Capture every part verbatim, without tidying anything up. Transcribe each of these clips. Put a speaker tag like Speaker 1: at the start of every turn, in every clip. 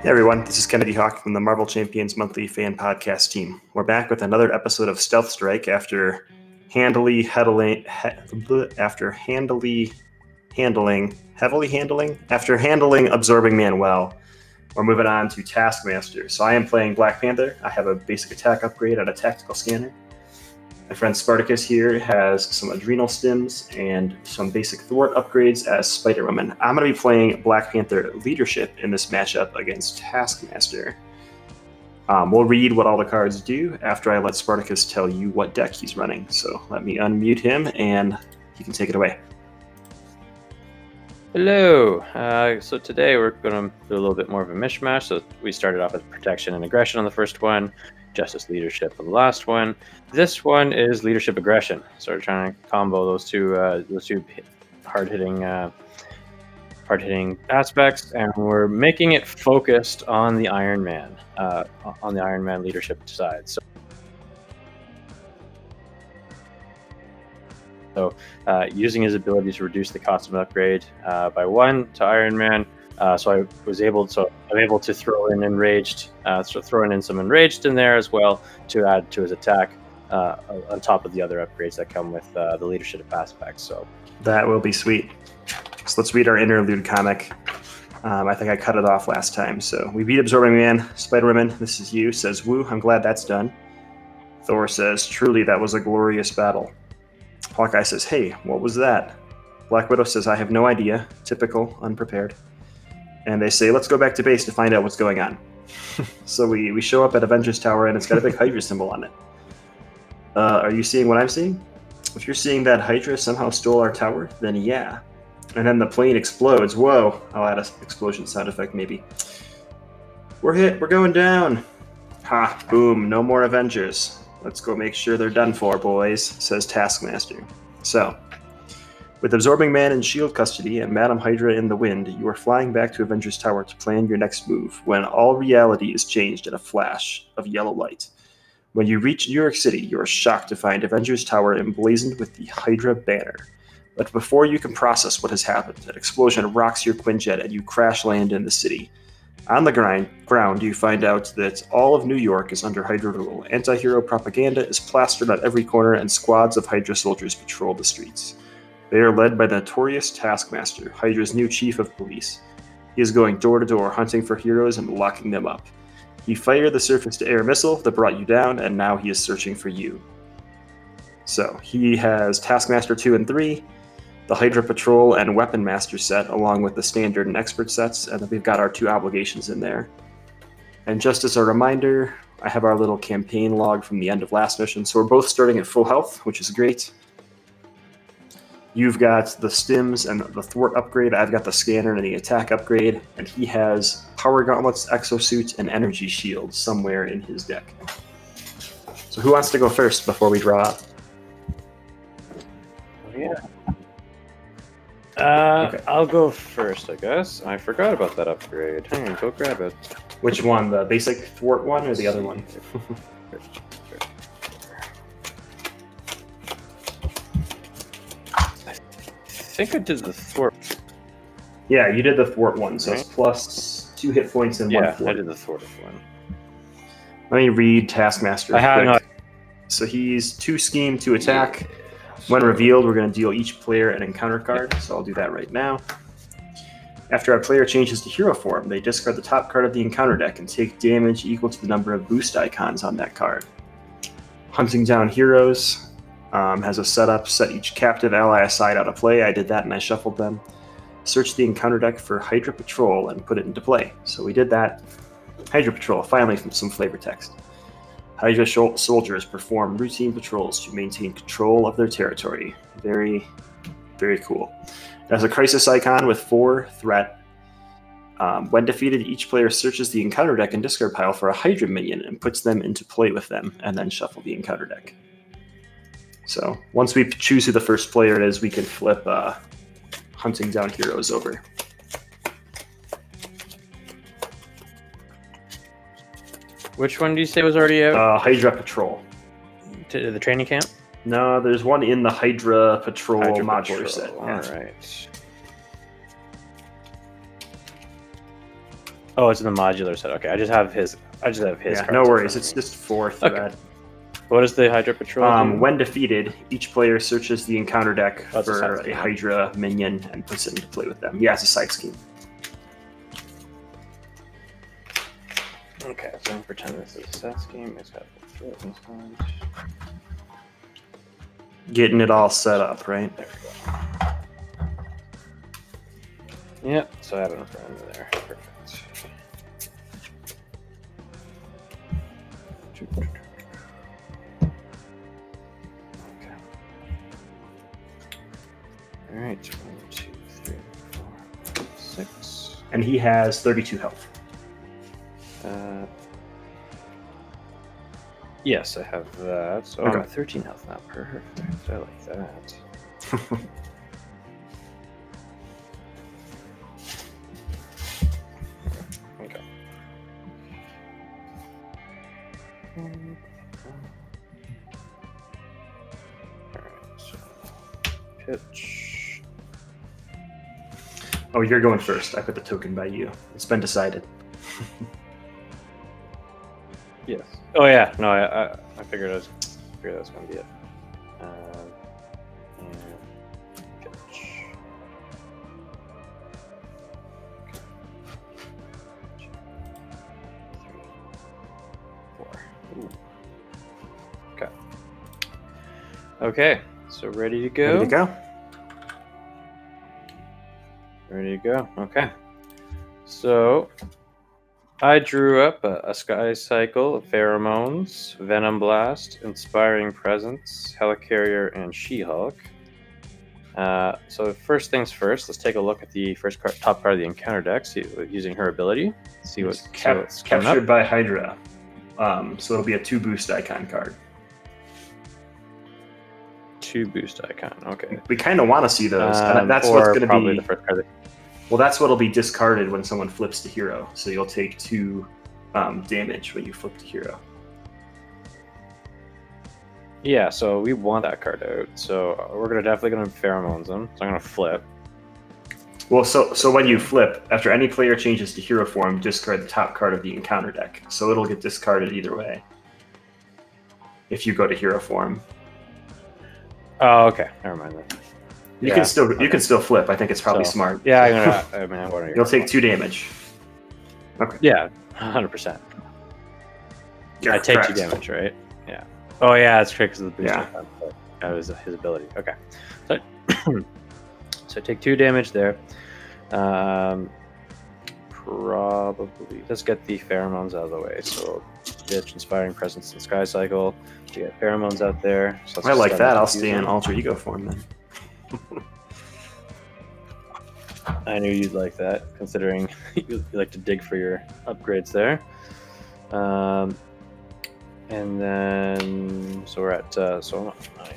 Speaker 1: Hey everyone, this is Kennedy Hawk from the Marvel Champions Monthly Fan Podcast team. We're back with another episode of Stealth Strike after handily heddling, he, after handily handling, heavily handling, after handling Absorbing Man well. We're moving on to Taskmaster. So I am playing Black Panther. I have a basic attack upgrade and a tactical scanner. My friend Spartacus here has some adrenal stims and some basic thwart upgrades as Spider-Woman. I'm going to be playing Black Panther leadership in this matchup against Taskmaster. Um, we'll read what all the cards do after I let Spartacus tell you what deck he's running. So let me unmute him and he can take it away.
Speaker 2: Hello. Uh, so today we're going to do a little bit more of a mishmash. So we started off with protection and aggression on the first one, justice leadership on the last one. This one is leadership aggression. So we're trying to combo those two uh, those two hard hitting uh, hard hitting aspects, and we're making it focused on the Iron Man uh, on the Iron Man leadership side. So. So, uh, using his ability to reduce the cost of an upgrade uh, by one to Iron Man. Uh, so I was able, so I'm able to throw in enraged, uh, so throwing in some enraged in there as well to add to his attack uh, on top of the other upgrades that come with uh, the leadership aspects. So
Speaker 1: that will be sweet. So let's read our interlude comic. Um, I think I cut it off last time. So we beat Absorbing Man. Spider-Woman, this is you, says, "Woo, I'm glad that's done." Thor says, "Truly, that was a glorious battle." Hawkeye says, "Hey, what was that?" Black Widow says, "I have no idea." Typical, unprepared. And they say, "Let's go back to base to find out what's going on." So we, we show up at Avengers Tower, and it's got a big Hydra symbol on it. Uh, are you seeing what I'm seeing? If you're seeing that Hydra somehow stole our tower, then yeah. And then the plane explodes. Whoa. I'll add an explosion sound effect, maybe. "We're hit. We're going down." Ha, boom. No more Avengers. "Let's go make sure they're done for, boys," says Taskmaster. So, with Absorbing Man in shield custody and Madam Hydra in the wind, you are flying back to Avengers Tower to plan your next move when all reality is changed in a flash of yellow light. When you reach New York City, you are shocked to find Avengers Tower emblazoned with the Hydra banner. But before you can process what has happened, an explosion rocks your Quinjet and you crash land in the city. On the grind, ground, you find out that all of New York is under Hydra rule. Anti-hero propaganda is plastered on every corner, and squads of Hydra soldiers patrol the streets. They are led by the notorious Taskmaster, Hydra's new chief of police. He is going door to door, hunting for heroes and locking them up. He fired the surface-to-air missile that brought you down, and now he is searching for you. So, he has Taskmaster two and three, the Hydra Patrol and Weapon Master set, along with the Standard and Expert sets, and then we've got our two obligations in there. And just as a reminder, I have our little campaign log from the end of last mission, so we're both starting at full health, which is great. You've got the stims and the thwart upgrade, I've got the scanner and the attack upgrade, and he has power gauntlets, exosuit, and energy shield somewhere in his deck. So who wants to go first before we draw up?
Speaker 2: yeah. Uh,
Speaker 1: Okay.
Speaker 2: I'll go first, I guess. I forgot about that upgrade. Hang on, go grab it.
Speaker 1: Which one, the basic thwart one or the other one?
Speaker 2: I think I did the thwart.
Speaker 1: Yeah, you did the thwart one, so
Speaker 2: Right.
Speaker 1: it's plus two hit points and one
Speaker 2: Yeah,
Speaker 1: thwart.
Speaker 2: I did the thwarted one.
Speaker 1: Let me read Taskmaster
Speaker 2: I have
Speaker 1: quick.
Speaker 2: no.
Speaker 1: So he's two scheme, two attack. When revealed, we're going to deal each player an encounter card, so I'll do that right now. After a player changes to hero form, they discard the top card of the encounter deck and take damage equal to the number of boost icons on that card. Hunting down heroes um, has a setup, set each captive ally aside out of play. I did that and I shuffled them. Search the encounter deck for Hydra Patrol and put it into play. So we did that. Hydra Patrol, finally some flavor text. Hydra sh- soldiers perform routine patrols to maintain control of their territory. Very, very cool. It has a crisis icon with four threat. Um, when defeated, each player searches the encounter deck and discard pile for a Hydra minion and puts them into play with them, and then shuffle the encounter deck. So once we choose who the first player is, we can flip uh, Hunting Down Heroes over.
Speaker 2: Which one do you say was already out?
Speaker 1: Uh, Hydra Patrol.
Speaker 2: To the training camp?
Speaker 1: No, there's one in the Hydra Patrol
Speaker 2: Hydra
Speaker 1: modular
Speaker 2: Patrol.
Speaker 1: set.
Speaker 2: All
Speaker 1: Yeah.
Speaker 2: right. Oh, it's in the modular set. Okay, I just have his. I just have his.
Speaker 1: Yeah,
Speaker 2: cards
Speaker 1: no
Speaker 2: in
Speaker 1: worries.
Speaker 2: front
Speaker 1: It's
Speaker 2: of me.
Speaker 1: just four
Speaker 2: Okay.
Speaker 1: thread.
Speaker 2: What does the Hydra Patrol
Speaker 1: Um,
Speaker 2: do?
Speaker 1: when defeated, each player searches the encounter deck
Speaker 2: Oh, it's a
Speaker 1: for
Speaker 2: side
Speaker 1: a,
Speaker 2: scheme.
Speaker 1: Hydra minion and puts it into play with them. Yeah, it's a side scheme.
Speaker 2: Okay, so I'm gonna pretend this is a set scheme. It's got the threat inside.
Speaker 1: Getting it all set up, right?
Speaker 2: There we go. Yep. So I have it in front of me there. Perfect. Okay. All right. One, two, three, four, five, six.
Speaker 1: And he has thirty-two health.
Speaker 2: Uh, yes, I have that. So I'm
Speaker 1: Okay.
Speaker 2: at thirteen health now. Perfect. I like that. Okay. Alright, so pitch.
Speaker 1: Oh, you're going first. I put the token by you. It's been decided.
Speaker 2: Yes. Oh yeah. No, I I, I figured I was figured that was gonna be it. Um, and pitch. Four. Ooh. Okay. Okay. So ready to go.
Speaker 1: Ready to go?
Speaker 2: Ready to go. Okay. So I drew up a, a Sky Cycle of Pheromones, Venom Blast, Inspiring Presence, Helicarrier, and She-Hulk. Uh, so first things first, let's take a look at the first card, top card of the encounter deck, see, using her ability. See what's,
Speaker 1: Cap-
Speaker 2: see what's coming
Speaker 1: captured
Speaker 2: up.
Speaker 1: by Hydra. Um, so it'll be a two boost icon card.
Speaker 2: Two boost icon. Okay.
Speaker 1: We kind of want to see those. and
Speaker 2: Um,
Speaker 1: that's
Speaker 2: or
Speaker 1: what's going to
Speaker 2: probably
Speaker 1: be.
Speaker 2: the first card. That,
Speaker 1: Well, that's what'll be discarded when someone flips to hero. So you'll take two um, damage when you flip to hero.
Speaker 2: yeah. So we want that card out. So we're gonna definitely gonna pheromones them. So I'm gonna flip.
Speaker 1: Well, so so when you flip, after any player changes to hero form, discard the top card of the encounter deck. So it'll get discarded either way. If you go to hero form,
Speaker 2: Oh, okay. Never mind that.
Speaker 1: you
Speaker 2: Yeah,
Speaker 1: can still you
Speaker 2: okay.
Speaker 1: can still flip. I think it's probably
Speaker 2: So,
Speaker 1: smart.
Speaker 2: Yeah, I'm gonna. I mean, what are you?
Speaker 1: You'll take two damage.
Speaker 2: Yeah, hundred percent.
Speaker 1: You're
Speaker 2: I take two
Speaker 1: correct.
Speaker 2: damage, right? Yeah. Oh yeah, that's true because of the booster.
Speaker 1: Yeah.
Speaker 2: icon, but That was his ability. Okay. So, so I take two damage there. Um, probably let's get the pheromones out of the way. So, ditch Inspiring Presence and Sky Cycle to get pheromones out there. So let's
Speaker 1: I like
Speaker 2: start
Speaker 1: that. I'll
Speaker 2: confusing.
Speaker 1: stay in alter ego form then.
Speaker 2: I knew you'd like that, considering you you like to dig for your upgrades there. Um, and then, so we're at, uh, so I'm at nine.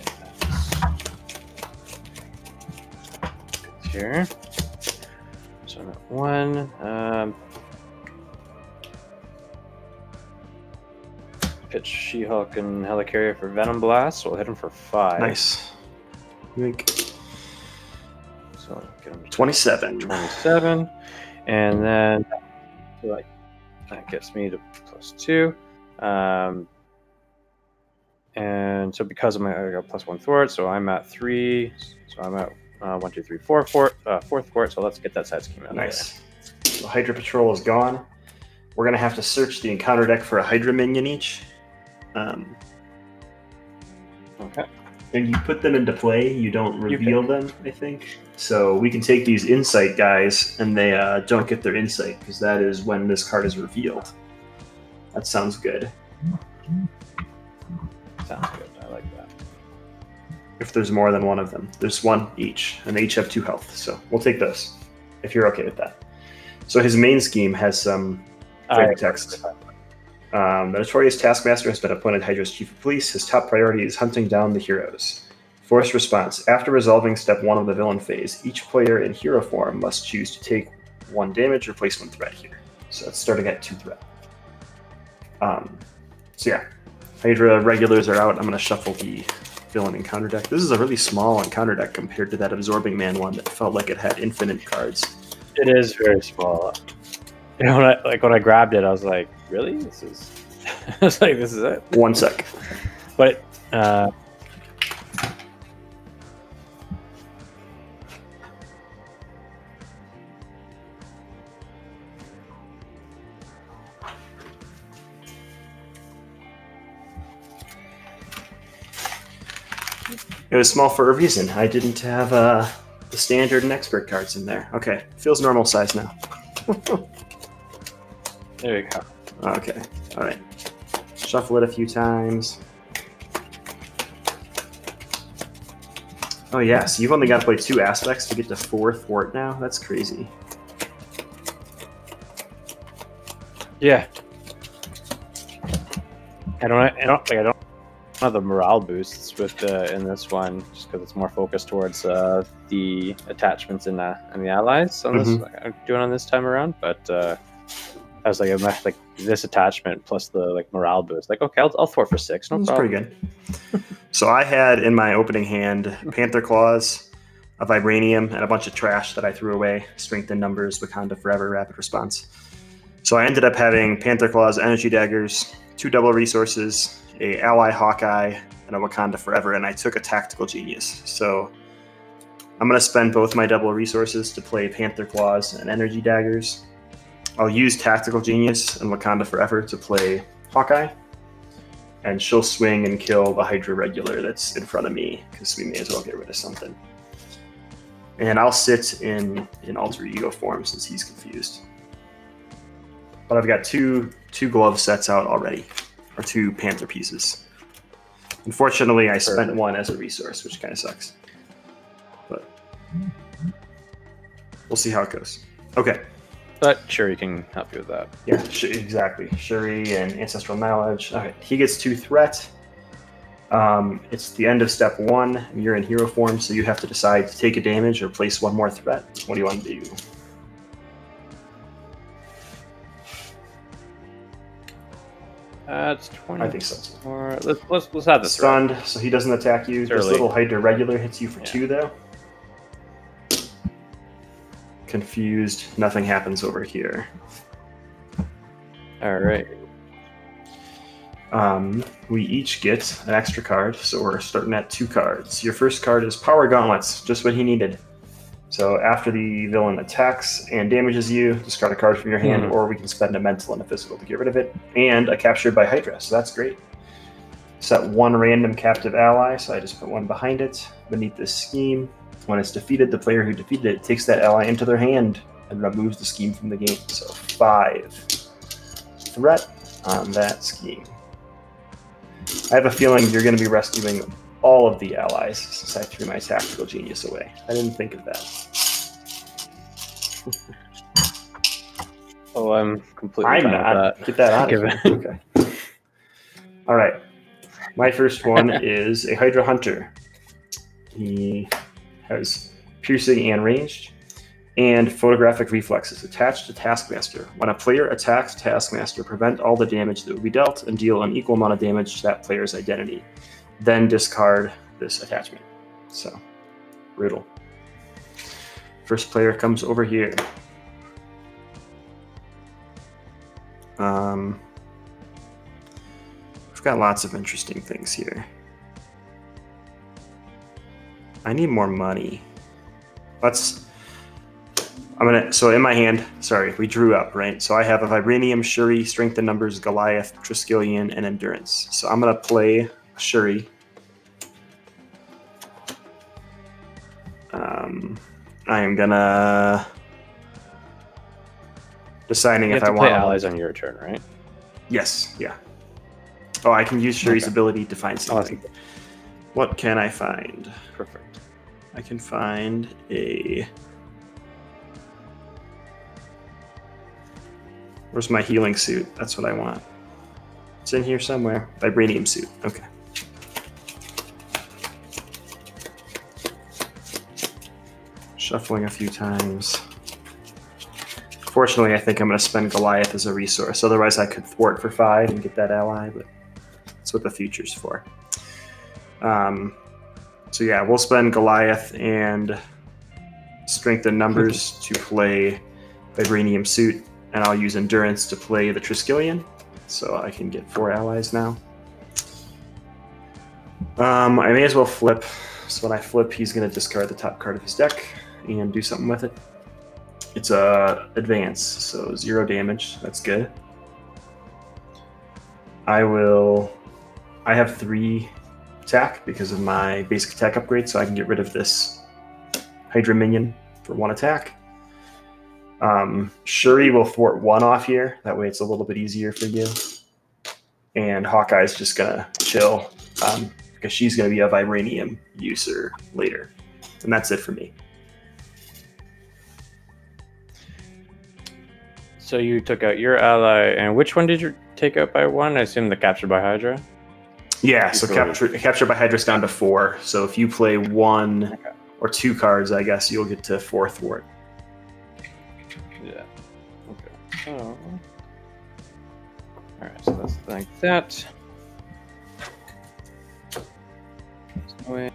Speaker 2: That's here. So I'm at one. Um, pitch She-Hulk and Helicarrier for Venom Blast, so we'll hit him for five.
Speaker 1: Nice. Yoink.
Speaker 2: So get him to
Speaker 1: twenty-seven.
Speaker 2: twenty-seven, and then so like that gets me to plus two, um, and so because of my I got plus one thwart, so I'm at three. So I'm at uh, one, two, three, four, four, uh, fourth thwart. So let's get that side scheme out. of
Speaker 1: Nice. So Hydra Patrol is gone. We're gonna have to search the encounter deck for a Hydra minion each. Um,
Speaker 2: there. Okay.
Speaker 1: and you put them into play. You don't
Speaker 2: You
Speaker 1: reveal them, I think. So we can take these insight guys, and they uh, don't get their insight because that is when this card is revealed. That sounds good.
Speaker 2: Sounds good. I like that.
Speaker 1: If there's more than one of them, there's one each, and they each have two health. So we'll take those if you're okay with that. So his main scheme has some flavor text. Um, the notorious Taskmaster has been appointed Hydra's chief of police. His top priority is hunting down the heroes. Force response. After resolving step one of the villain phase, each player in hero form must choose to take one damage or place one threat here. So it's starting at two threat. Um, so yeah, Hydra regulars are out. I'm going to shuffle the villain encounter deck. This is a really small encounter deck compared to that Absorbing Man one that felt like it had infinite cards.
Speaker 2: It is very small. You know, when I, like when I grabbed it, I was like, "Really? This is." I was like, "This is it."
Speaker 1: One sec.
Speaker 2: But uh,
Speaker 1: It was small for a reason. I didn't have uh, the standard and expert cards in there. Okay, feels normal size now.
Speaker 2: there you go.
Speaker 1: Okay, all right. Shuffle it a few times. Oh yeah, so you've only got to play two aspects to get to four thwart now? That's crazy.
Speaker 2: Yeah. I don't. I don't. Like, I don't have the morale boosts with the in this one, just because it's more focused towards uh, the attachments in the and the allies on this.
Speaker 1: Mhm.
Speaker 2: Like, I'm doing on this time around, but uh, I was like, I'm like this attachment plus the like morale boost. Like, okay, I'll, I'll thwart for six. No
Speaker 1: That's
Speaker 2: problem.
Speaker 1: pretty good. So I had in my opening hand Panther Claws, a Vibranium, and a bunch of trash that I threw away. Strength in Numbers, Wakanda Forever, Rapid Response. So I ended up having Panther Claws, Energy Daggers, two double resources, a Ally Hawkeye, and a Wakanda Forever, and I took a Tactical Genius. So I'm going to spend both my double resources to play Panther Claws and Energy Daggers. I'll use Tactical Genius and Wakanda Forever to play Hawkeye, and she'll swing and kill the Hydra Regular that's in front of me, because we may as well get rid of something. And I'll sit in, in Alter Ego form since he's confused. But I've got two two glove sets out already, or two Panther pieces. Unfortunately, I spent
Speaker 2: Perfect.
Speaker 1: one as a resource, which kind of sucks. But we'll see how it goes. Okay.
Speaker 2: But sure, you can help you with that.
Speaker 1: Yeah, sh- exactly. Shuri and Ancestral Knowledge. Okay, he gets two threat. Um, it's the end of step one. And you're in hero form, so you have to decide to take a damage or place one more threat. What do you want to do?
Speaker 2: That's twenty.
Speaker 1: I think so.
Speaker 2: Or let's let's let's have this. Right.
Speaker 1: Stunned, so he doesn't attack you.
Speaker 2: It's
Speaker 1: This
Speaker 2: early.
Speaker 1: little Hydra Regular hits you for
Speaker 2: Yeah.
Speaker 1: two, though. Confused. Nothing happens over here.
Speaker 2: All right.
Speaker 1: Um, we each get an extra card, so we're starting at two cards. Your first card is Power Gauntlets, just what he needed. So after the villain attacks and damages you, discard a card from your hand,
Speaker 2: Mhm.
Speaker 1: or we can spend a mental and a physical to get rid of it. And a captured by Hydra, so that's great. Set one random captive ally, so I just put one behind it. Beneath this scheme, when it's defeated, the player who defeated it takes that ally into their hand and removes the scheme from the game. So five threat on that scheme. I have a feeling you're going to be rescuing all of the allies since I threw my Tactical Genius away. I didn't think of that.
Speaker 2: Oh, I'm completely
Speaker 1: I'm
Speaker 2: fine
Speaker 1: not.
Speaker 2: with
Speaker 1: Get that out of
Speaker 2: Give
Speaker 1: here.
Speaker 2: it-
Speaker 1: Okay. All right. My first one is a Hydra Hunter. He has piercing and ranged, and photographic reflexes attached to Taskmaster. When a player attacks Taskmaster, prevent all the damage that will be dealt and deal an equal amount of damage to that player's identity. Then discard this attachment. So, brutal. First player comes over here. Um, we've got lots of interesting things here. I need more money. Let's. I'm gonna. So in my hand, sorry, we drew up, right? So I have a Vibranium, Shuri, Strength in Numbers, Goliath, Triskelion, and Endurance. So I'm gonna play Shuri. Um, I am gonna deciding
Speaker 2: You
Speaker 1: if
Speaker 2: have
Speaker 1: I
Speaker 2: to play
Speaker 1: want
Speaker 2: allies on your turn, right?
Speaker 1: Yes, yeah. Oh, I can use Shuri's
Speaker 2: Okay.
Speaker 1: ability to find something.
Speaker 2: Awesome.
Speaker 1: What can I find?
Speaker 2: Perfect.
Speaker 1: I can find a. Where's my healing suit? That's what I want. It's in here somewhere. Vibranium suit. Okay. Shuffling a few times. Fortunately, I think I'm going to spend Goliath as a resource. Otherwise, I could thwart for five and get that ally, but that's what the future's for. Um, so yeah, we'll spend Goliath and Strength in Numbers to play Vibranium suit, and I'll use Endurance to play the Triskelion, so I can get four allies now. Um, I may as well flip. So when I flip, he's going to discard the top card of his deck and do something with it. It's a advance, so zero damage. That's good. I will. I have three attack because of my basic attack upgrade, so I can get rid of this Hydra minion for one attack. Um, Shuri will thwart one off here. That way, it's a little bit easier for you. And Hawkeye's just gonna chill. Um, because she's going to be a Vibranium user later. And that's it for me.
Speaker 2: So you took out your ally, and which one did you take out by one? I assume the Captured by Hydra?
Speaker 1: Yeah, so capture, Captured by Hydra's down to four. So if you play one okay. or two cards, I guess you'll get to four thwart.
Speaker 2: Yeah. Okay. Oh. Alright, so that's like that. All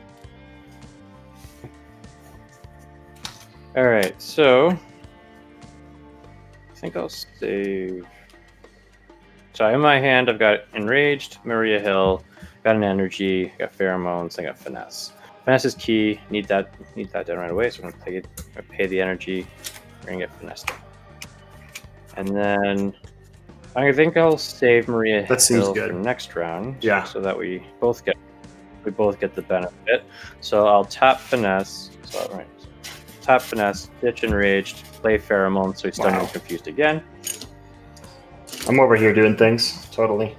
Speaker 2: right, so I think I'll save. So in my hand, I've got Enraged, Maria Hill, got an Energy, got Pheromones, I got Finesse. Finesse is key. Need that. Need that done right away. So I'm gonna pay, gonna pay the Energy. We're gonna get Finesse. And then I think I'll save Maria
Speaker 1: that seems
Speaker 2: Hill
Speaker 1: good.
Speaker 2: for next round.
Speaker 1: Yeah.
Speaker 2: So that we both get. We both get the benefit. So I'll tap Finesse. So right, tap Finesse, ditch Enraged, play Pheromone, so he's starting
Speaker 1: wow.
Speaker 2: to get confused again.
Speaker 1: I'm over here doing things, totally.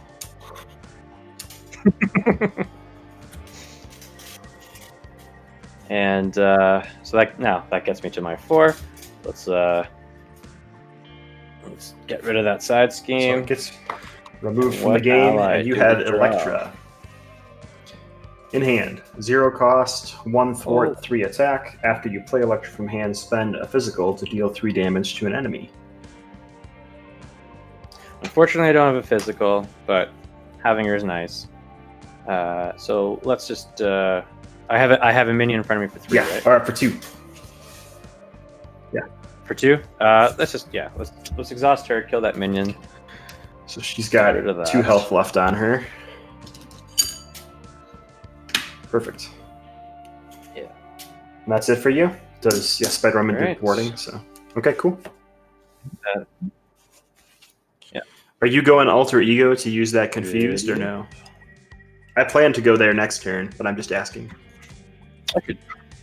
Speaker 2: And uh, so that now that gets me to my four. Let's uh, let's get rid of that side scheme.
Speaker 1: So it gets removed from
Speaker 2: What
Speaker 1: the game,
Speaker 2: ally
Speaker 1: and you
Speaker 2: do
Speaker 1: had
Speaker 2: we draw?
Speaker 1: Electra. In hand, zero cost, one thwart,
Speaker 2: Oh.
Speaker 1: three attack. After you play Electra from hand, spend a physical to deal three damage to an enemy.
Speaker 2: Unfortunately, I don't have a physical, but having her is nice. Uh, so let's just. Uh, I have a, I have a minion in front of me for three,
Speaker 1: Yeah,
Speaker 2: right?
Speaker 1: or for two. Yeah.
Speaker 2: For two. Uh, let's just yeah. Let's let's exhaust her, kill that minion.
Speaker 1: So she's got
Speaker 2: Get rid of that.
Speaker 1: two health left on her. Perfect.
Speaker 2: Yeah.
Speaker 1: And that's it for you? Does yeah, Spider-Man do
Speaker 2: Right.
Speaker 1: thwarting? So okay, cool.
Speaker 2: Uh, yeah.
Speaker 1: Are you going Alter Ego to use that confused
Speaker 2: Yeah.
Speaker 1: or no? I plan to go there next turn, but I'm just asking.
Speaker 2: I could.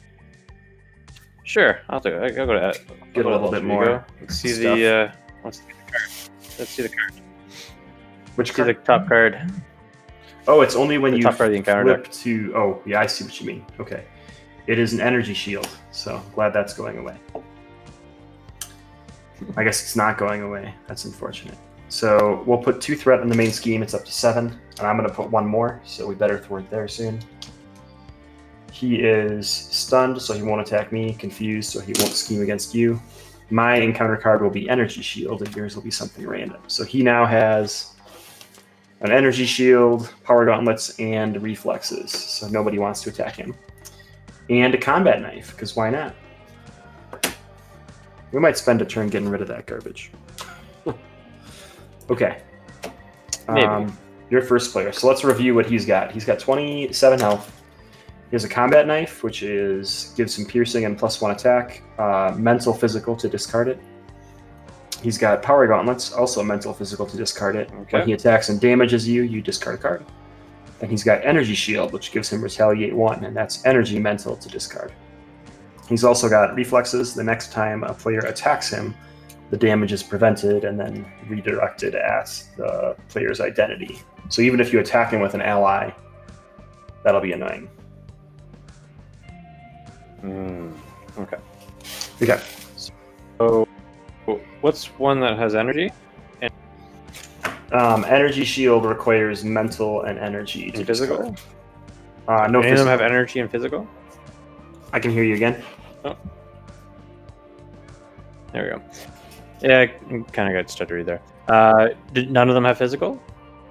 Speaker 2: Sure, I'll do it. I'll go to I'll
Speaker 1: Get
Speaker 2: go
Speaker 1: a
Speaker 2: to
Speaker 1: little bit
Speaker 2: Alter
Speaker 1: more
Speaker 2: Ego. Let's see
Speaker 1: stuff.
Speaker 2: the. Uh, let's see the card. Let's see the card.
Speaker 1: Which
Speaker 2: See the
Speaker 1: card?
Speaker 2: top card.
Speaker 1: Oh, it's only when
Speaker 2: The
Speaker 1: you
Speaker 2: top card of the encounter
Speaker 1: flip to. Oh, yeah, I see what you mean. Okay, it is an energy shield, so glad that's going away. I guess it's not going away. That's unfortunate. So we'll put two threat in the main scheme. It's up to seven, and I'm going to put one more. So we better thwart there soon. He is stunned, so he won't attack me. Confused, so he won't scheme against you. My encounter card will be Energy Shield, and yours will be something random. So he now has an Energy Shield, Power Gauntlets, and Reflexes. So nobody wants to attack him. And a Combat Knife, because why not? We might spend a turn getting rid of that garbage. Okay.
Speaker 2: Maybe.
Speaker 1: Um, your first player. So let's review what he's got. He's got twenty-seven health. He has a Combat Knife, which is gives him piercing and plus one attack. Uh, mental Physical to discard it. He's got Power Gauntlets, also mental Physical to discard it.
Speaker 2: Okay.
Speaker 1: When he attacks and damages you, you discard a card. Then he's got Energy Shield, which gives him Retaliate one, and that's Energy Mental to discard. He's also got Reflexes. The next time a player attacks him, the damage is prevented and then redirected at the player's identity. So even if you attack him with an ally, that'll be annoying.
Speaker 2: Mm, okay.
Speaker 1: Okay.
Speaker 2: So, what's one that has energy?
Speaker 1: Um, energy Shield requires mental and energy to
Speaker 2: And physical?
Speaker 1: discard. Uh, no
Speaker 2: Any of them
Speaker 1: physical.
Speaker 2: have energy and physical?
Speaker 1: I can hear you again.
Speaker 2: There we go. Yeah, I kind of got stuttery there. Uh, did none of them have physical?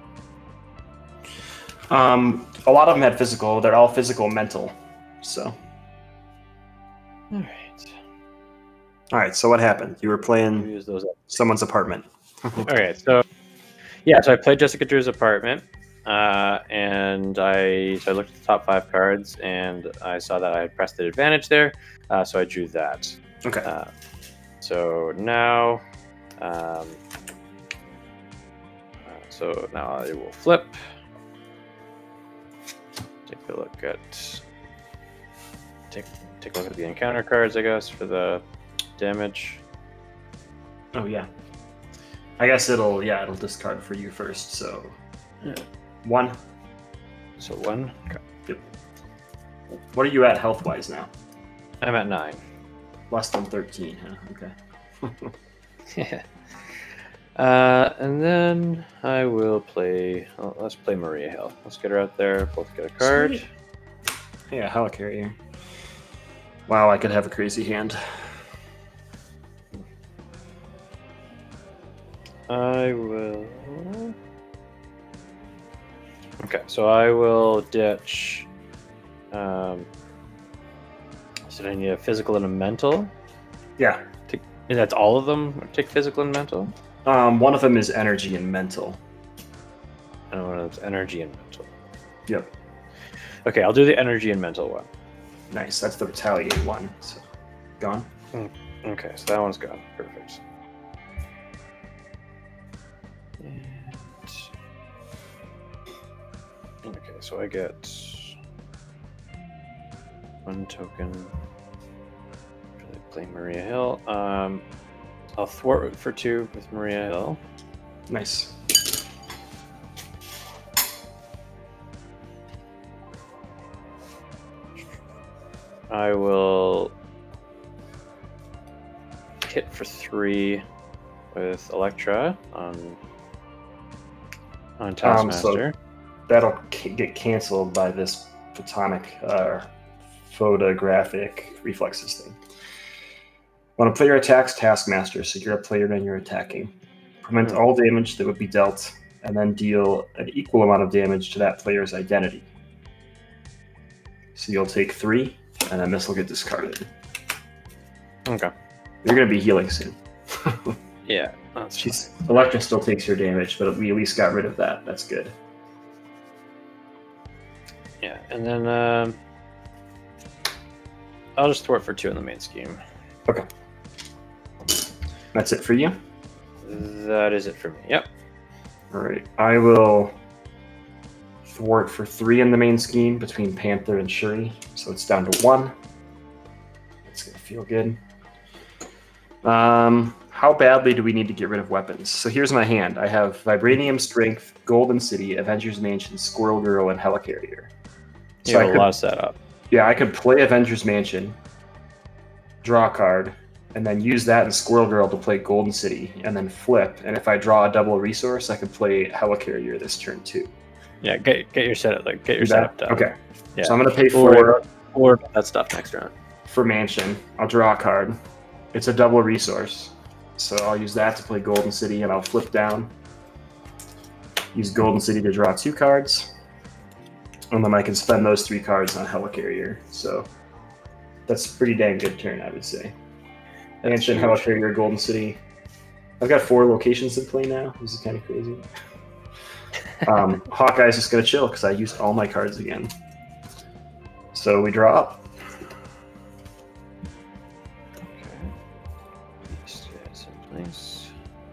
Speaker 1: Um, a lot of them had physical. They're all physical mental. So
Speaker 2: All right.
Speaker 1: All right. So what happened? You were
Speaker 2: We'll
Speaker 1: playing
Speaker 2: use those up.
Speaker 1: someone's apartment.
Speaker 2: Okay, so yeah, so I played Jessica Drew's apartment, uh, and I so I looked at the top five cards, and I saw that I had pressed the advantage there, uh, so I drew that.
Speaker 1: Okay.
Speaker 2: Uh, so now, um, uh, so now I will flip. Take a look at take take a look at the encounter cards, I guess, for the damage.
Speaker 1: Oh yeah. I guess it'll yeah it'll discard for you first. So
Speaker 2: Yeah.
Speaker 1: one.
Speaker 2: So one. Okay.
Speaker 1: Yep. What are you at health wise now?
Speaker 2: I'm at nine.
Speaker 1: Less than thirteen. Huh? Okay.
Speaker 2: Yeah. Uh, and then I will play. Oh, let's play Maria Hill. Let's get her out there. Both get a card.
Speaker 1: Sweet. Yeah, Helicarrier. Wow, I could have a crazy hand.
Speaker 2: I will. Okay, so I will ditch. Um, so I need a physical and a mental.
Speaker 1: Yeah.
Speaker 2: Take, and that's all of them. Take physical and mental.
Speaker 1: Um, one of them is energy and mental.
Speaker 2: And one of them's energy and mental.
Speaker 1: Yep.
Speaker 2: Okay, I'll do the energy and mental one.
Speaker 1: Nice. That's the retaliate one. So, gone.
Speaker 2: Okay, so that one's gone. Perfect. And... Okay, so I get one token. Really play Maria Hill. Um, I'll thwart for two with Maria Hill.
Speaker 1: Nice.
Speaker 2: I will hit for three with Electra on on Taskmaster.
Speaker 1: Um, so that'll c- get canceled by this photonic uh, photographic reflexes thing. When a player attacks Taskmaster, so you're a player and you're attacking. Prevent all damage that would be dealt, and then deal an equal amount of damage to that player's identity. So you'll take three, and then this will get discarded.
Speaker 2: Okay.
Speaker 1: You're going to be healing soon.
Speaker 2: Yeah, that's
Speaker 1: She's, Electra still takes your damage, but we at least got rid of that. That's good.
Speaker 2: Yeah, and then um, I'll just thwart for two in the main scheme.
Speaker 1: Okay. That's it for you?
Speaker 2: That is it for me. Yep.
Speaker 1: All right. I will thwart for three in the main scheme between Panther and Shuri. So it's down to one. It's going to feel good. Um, how badly do we need to get rid of weapons? So here's my hand. I have Vibranium Strength, Golden City, Avengers Mansion, Squirrel Girl, and Helicarrier.
Speaker 2: You
Speaker 1: So I
Speaker 2: have a
Speaker 1: could,
Speaker 2: lot of setup.
Speaker 1: yeah, I could play Avengers Mansion, draw a card, and then use that in Squirrel Girl to play Golden City, and then flip. And if I draw a double resource, I can play Helicarrier this turn too.
Speaker 2: Yeah, get get your setup like get your
Speaker 1: Do that?
Speaker 2: setup done.
Speaker 1: Okay.
Speaker 2: Yeah.
Speaker 1: So I'm going to pay
Speaker 2: Or-
Speaker 1: four
Speaker 2: Or that stuff next round.
Speaker 1: for Mansion. I'll draw a card. It's a double resource. So I'll use that to play Golden City, and I'll flip down. Use Golden City to draw two cards. And then I can spend those three cards on Helicarrier. So that's a pretty dang good turn, I would say.
Speaker 2: That's
Speaker 1: Mansion,
Speaker 2: huge.
Speaker 1: Helicarrier, Golden City. I've got four locations in play now. This is kind of crazy. um, Hawkeye's just going to chill because I used all my cards again. So we draw up.
Speaker 2: Okay. Just get some place.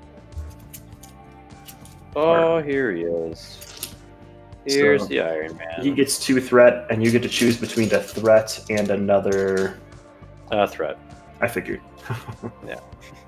Speaker 2: Oh, here he is. Here's
Speaker 1: So-
Speaker 2: the Iron Man.
Speaker 1: He gets two threat, and you get to choose between a threat and another.
Speaker 2: uh, threat.
Speaker 1: I figured.
Speaker 2: Yeah.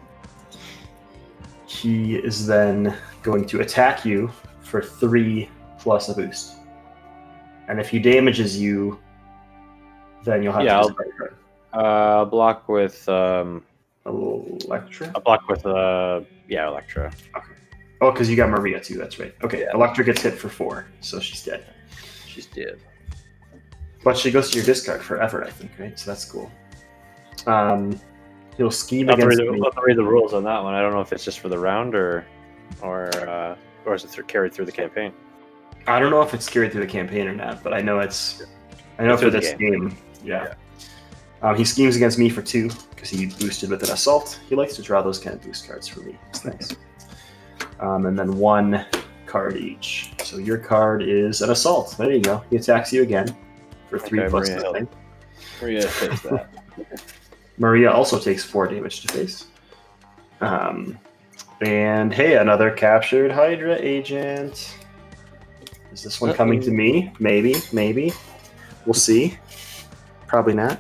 Speaker 1: He is then going to attack you for three plus a boost. And if he damages you, then you'll have
Speaker 2: Yeah,
Speaker 1: to
Speaker 2: I'll-
Speaker 1: discard a card.
Speaker 2: Uh, block with um,
Speaker 1: Electra?
Speaker 2: a block with uh, yeah, Electra.
Speaker 1: Oh, because you got Maria too, that's right. Okay,
Speaker 2: Yeah.
Speaker 1: Electra gets hit for four, so she's dead.
Speaker 2: She's dead.
Speaker 1: But she goes to your discard forever, I think, right? So that's cool. Um, he'll scheme
Speaker 2: I'll have to
Speaker 1: against
Speaker 2: read the,
Speaker 1: me.
Speaker 2: I'll have to read the rules on that one. I don't know if it's just for the round or, or, uh, or is it th- carried through the campaign?
Speaker 1: I don't know if it's carried through the campaign or not, but I know it's. I know
Speaker 2: It's
Speaker 1: for
Speaker 2: through the
Speaker 1: this
Speaker 2: game.
Speaker 1: game, yeah. Um, he schemes against me for two because because he boosted with an assault. He likes to draw those kind of boost cards for me. It's nice. Um, and then one card each. So your card is an assault. There you go. He attacks you again for three
Speaker 2: Okay,
Speaker 1: plus
Speaker 2: Maria.
Speaker 1: nothing.
Speaker 2: Maria takes that.
Speaker 1: Maria also takes four damage to face. Um, and hey, another captured Hydra agent. Is this one coming to me? Maybe, maybe. We'll see. Probably not.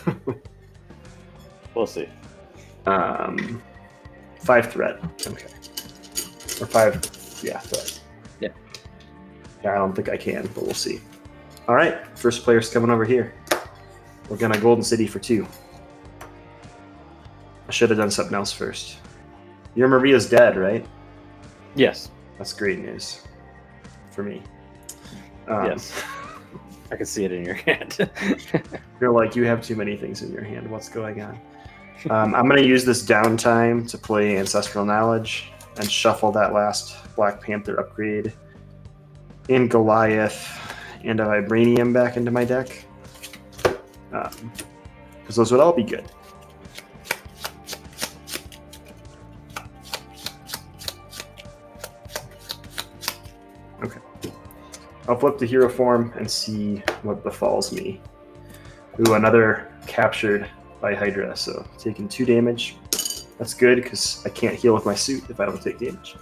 Speaker 2: We'll see.
Speaker 1: Um, five threat. Okay. Or five, yeah, threat.
Speaker 2: Yeah.
Speaker 1: Yeah, I don't think I can, but we'll see. All right, first player's coming over here. We're gonna Golden City for two. I should have done something else first. Your Maria's dead, right?
Speaker 2: Yes.
Speaker 1: That's great news for me. Um,
Speaker 2: Yes. I can see it in your hand.
Speaker 1: You're like, you have too many things in your hand. What's going on? Um, I'm going to use this downtime to play Ancestral Knowledge and shuffle that last Black Panther upgrade and Goliath and a Vibranium back into my deck. Because um, those would all be good. Okay. I'll flip to hero form and see what befalls me. Ooh, another captured by Hydra, so taking two damage. That's good because I can't heal with my suit if I don't take damage.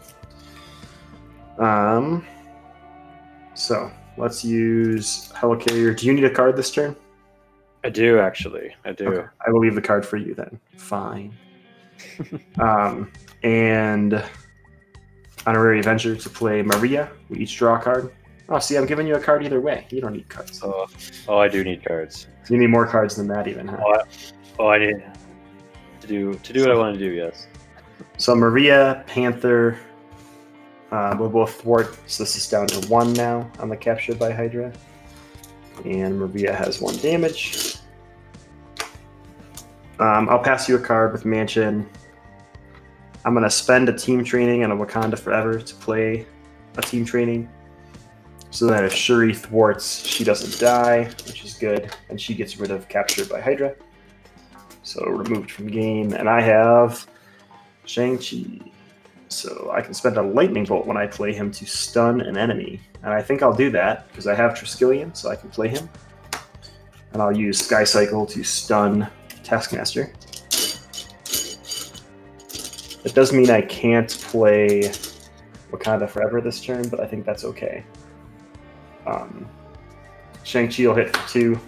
Speaker 1: Um, so let's use Helicarrier. Do you need a card this turn?
Speaker 2: I do, actually. I do.
Speaker 1: Okay. I will leave the card for you then. Fine. um, and Honorary Avenger to play Maria. We each draw a card. Oh, see, I'm giving you a card either way. You don't need cards.
Speaker 2: Oh, oh I do need cards.
Speaker 1: You need more cards than that, even, huh?
Speaker 2: Oh, I, oh, I need to do to do what I want to do. Yes.
Speaker 1: So Maria, Panther, uh, will both thwart. So this is down to one now on the captured by Hydra, and Maria has one damage. Um, I'll pass you a card with Mansion. I'm gonna spend a team training and a Wakanda Forever to play a team training, so that if Shuri thwarts, she doesn't die, which is good, and she gets rid of captured by Hydra. So removed from game, and I have Shang-Chi. So I can spend a lightning bolt when I play him to stun an enemy. And I think I'll do that because I have Triskelion, so I can play him. And I'll use Sky Cycle to stun Taskmaster. It does mean I can't play Wakanda Forever this turn, but I think that's okay. Um, Shang-Chi will hit for two.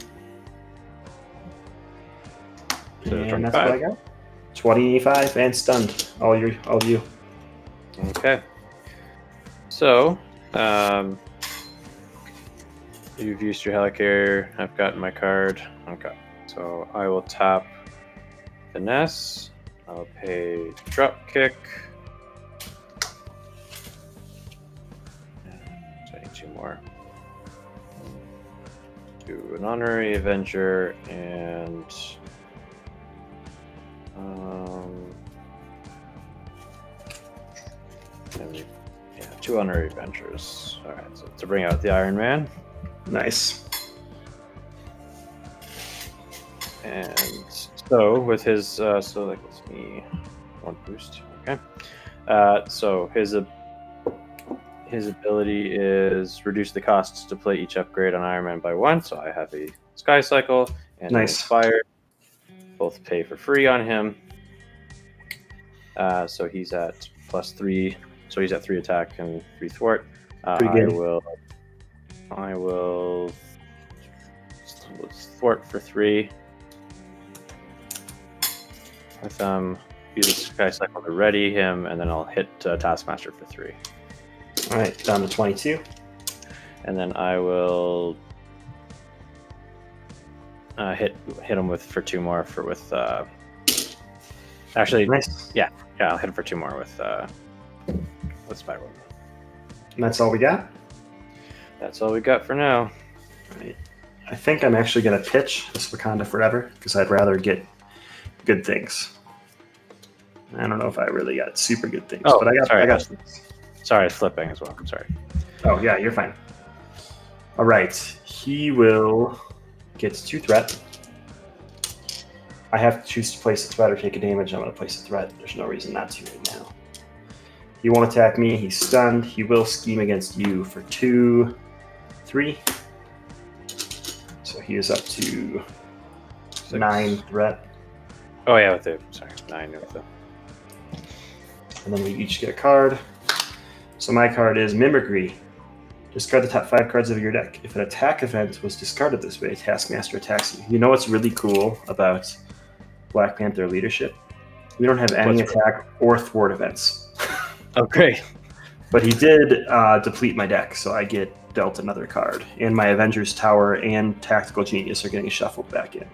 Speaker 2: So
Speaker 1: And that's what I got. twenty-five and stunned. All you, all you.
Speaker 2: Okay. So, um, you've used your Helicarrier. I've gotten my card. Okay. So I will tap Finesse. I'll pay Drop Kick. So I need two more. Do an Honorary Avenger and um, and yeah, two Honorary Avengers. All right, so to bring out the Iron Man.
Speaker 1: Nice.
Speaker 2: And so with his, uh, so that gives me one boost. Okay. Uh, so his uh, his ability is reduce the costs to play each upgrade on Iron Man by one. So I have a Sky Cycle and
Speaker 1: Nice.
Speaker 2: Inspire. Both pay for free on him. Uh, so he's at plus three. So he's at three attack and three thwart. Uh,
Speaker 1: Pretty
Speaker 2: I
Speaker 1: good.
Speaker 2: will. I will thwart for three. With um, use a Sky Cycle to ready him, and then I'll hit uh, Taskmaster for three.
Speaker 1: All right, down to twenty-two.
Speaker 2: And then I will uh, hit hit him with for two more for with. Uh, actually,
Speaker 1: Nice.
Speaker 2: yeah, I'll hit him for two more with uh, with Spiral.
Speaker 1: And that's all we got.
Speaker 2: That's all we got for now.
Speaker 1: All right. I think I'm actually going to pitch this Wakanda Forever because I'd rather get good things. I don't know if I really got super good things,
Speaker 2: Oh,
Speaker 1: but I got
Speaker 2: sorry.
Speaker 1: I got things.
Speaker 2: Sorry, it's flipping as well. Sorry.
Speaker 1: Oh yeah, you're fine. All right, he will get two threat, I have to choose to place a threat or take a damage. I'm going to place a threat. There's no reason not to right now. He won't attack me. He's stunned. He will scheme against you for two, three. So he is up to
Speaker 2: Six.
Speaker 1: nine threat.
Speaker 2: Oh yeah, with the sorry nine with the.
Speaker 1: And then we each get a card. So my card is Mimicry. Discard the top five cards of your deck. If an attack event was discarded this way, Taskmaster attacks you. You know what's really cool about Black Panther leadership? We don't have any
Speaker 2: What's
Speaker 1: attack or thwart events.
Speaker 2: Oh great.
Speaker 1: But he did uh, deplete my deck, so I get dealt another card. And my Avengers Tower and Tactical Genius are getting shuffled back in.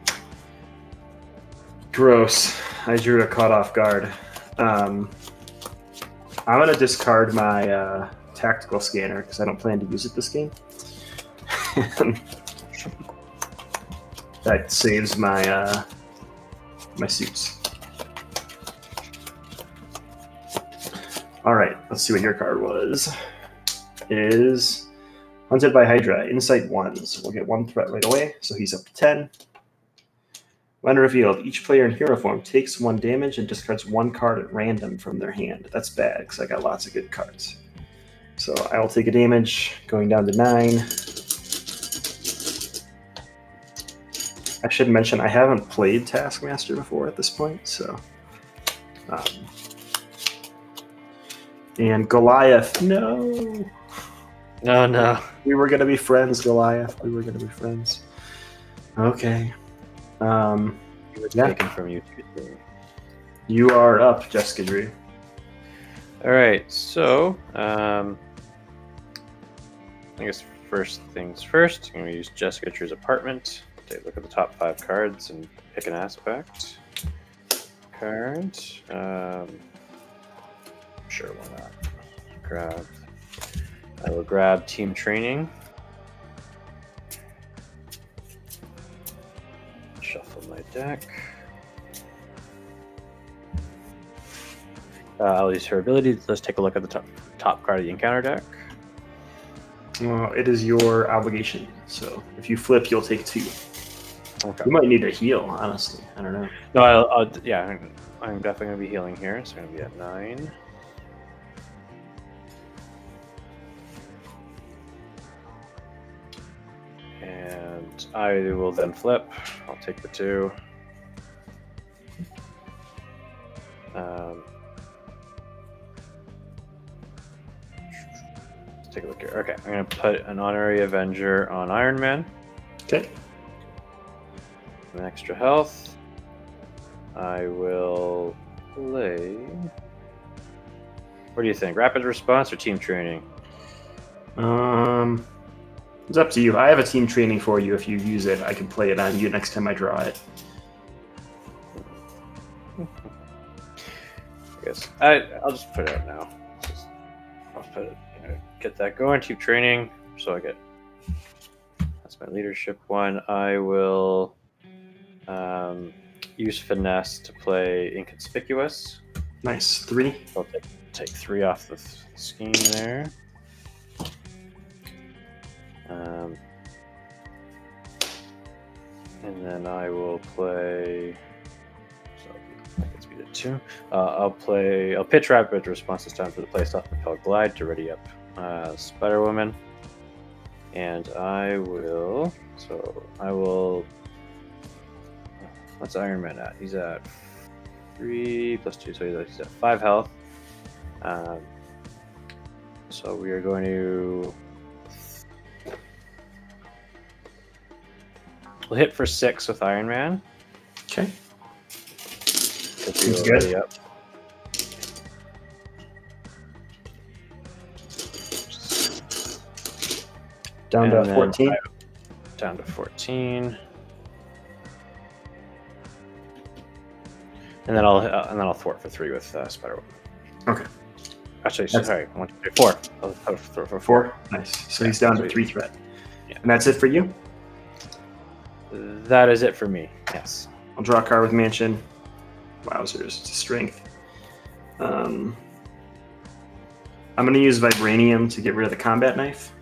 Speaker 1: Gross. I drew a caught off guard. Um, I'm going to discard my uh, Tactical Scanner because I don't plan to use it this game. That saves my uh, my suits. All right, let's see what your card was. It is Hunted by Hydra, Insight one. So we'll get one threat right away, so he's up to ten. When revealed, each player in hero form takes one damage and discards one card at random from their hand. That's bad, because I got lots of good cards. So I will take a damage, going down to nine. I should mention I haven't played Taskmaster before at this point, so... Um, and Goliath, no!
Speaker 2: No, no.
Speaker 1: We were going to be friends, Goliath. We were going to be friends. Okay. Um,
Speaker 2: It was
Speaker 1: yeah.
Speaker 2: taken from you. Too.
Speaker 1: You are up, Jessica Drew.
Speaker 2: All right, so um, I guess first things first. I'm going to use Jessica Drew's apartment. Take a look at the top five cards and pick an aspect. Card. Um, sure, why not? Grab. I will grab team training. Shuffle my deck. Uh, I'll use her ability. Let's take a look at the top, top card of the encounter deck.
Speaker 1: Well, it is your obligation. So if you flip, you'll take two.
Speaker 2: Okay.
Speaker 1: You might need a heal, honestly. I don't know.
Speaker 2: No, I'll, I'll yeah, I'm, I'm definitely gonna be healing here. So I'm gonna be at nine. And I will then flip. I'll take the two. Um, let's take a look here. Okay, I'm gonna put an honorary Avenger on Iron Man.
Speaker 1: Okay.
Speaker 2: An extra health. I will play. What do you think? Rapid response or team training?
Speaker 1: Um, it's up to you. I have a team training for you. If you use it, I can play it on you next time I draw it.
Speaker 2: I guess I I'll just put it out now. Just, I'll put it. You know, get that going. Team training. So I get. That's my leadership one. I will um, use finesse to play inconspicuous.
Speaker 1: Nice. Three.
Speaker 2: I'll take, take three off the th- scheme there. Um, and then I will play. So that gets me to two. Uh, I'll play. I'll pitch rapid response this time for the playstyle Propel Glide to ready up uh, Spider Woman. And I will. So I will. What's Iron Man at? He's at three plus two, so he's at, he's at five health. Um, so we are going to. We'll hit for six with Iron Man.
Speaker 1: Okay.
Speaker 2: Seems
Speaker 1: good.
Speaker 2: Up.
Speaker 1: Down
Speaker 2: And
Speaker 1: to
Speaker 2: then
Speaker 1: fourteen.
Speaker 2: I- down to fourteen. And then I'll uh, and then I'll thwart for three with uh, Spider-Woman.
Speaker 1: Okay.
Speaker 2: Actually,
Speaker 1: That's-
Speaker 2: sorry, one, two, three, four. I'll thwart for four.
Speaker 1: Four. Nice. So he's down to three threat.
Speaker 2: Yeah.
Speaker 1: And that's it for you?
Speaker 2: That is it for me. Yes.
Speaker 1: I'll draw a card with Mansion. Wowzers. It's a strength. Um, I'm going to use Vibranium to get rid of the combat knife.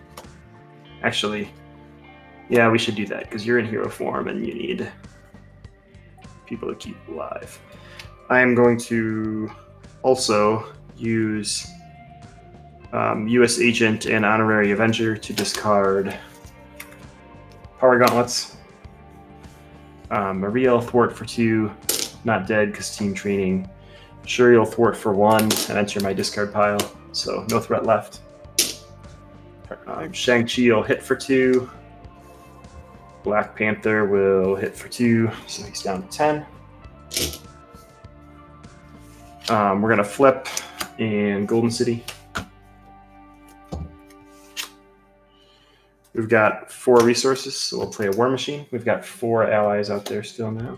Speaker 1: Actually, yeah, we should do that because you're in hero form and you need people to keep alive. I am going to also use um, U S Agent and Honorary Avenger to discard Power Gauntlets. Um, Mariel Thwart for two, not dead because team training. Shuriel Thwart for one, and enter my discard pile, so no threat left. Um, Shang-Chi will hit for two. Black Panther will hit for two, so he's down to ten. Um, we're going to flip in Golden City. We've got four resources, so we'll play a War Machine. We've got four allies out there still now.